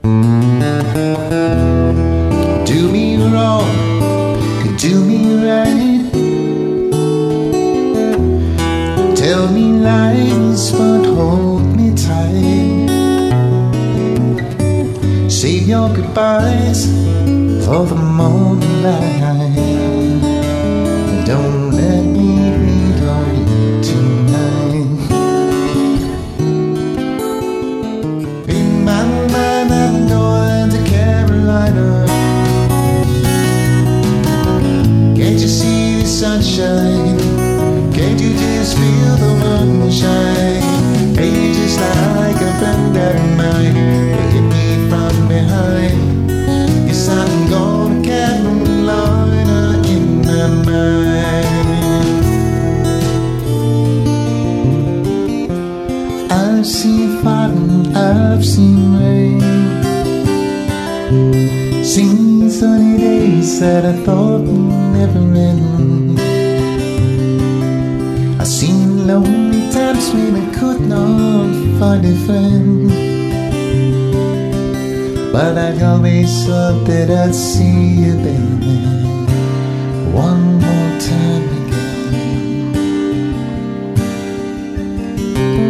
Do me wrong, do me right. Tell me lies, but hold me tight. Save your goodbyes for the morning light. Don't let me read on you tonight. In my mind I'm going to Carolina. Can't you see the sunshine? Can't you just feel the moonshine? Hey, just like a friend of mine will hit me from behind. Yes, I'm going to Carolina in my mind. I've seen fire and I've seen rain, seen sunny days that I thought would never end. I've seen lonely times when I could not find a friend, but I'd always thought that I'd see you, baby, one more time again.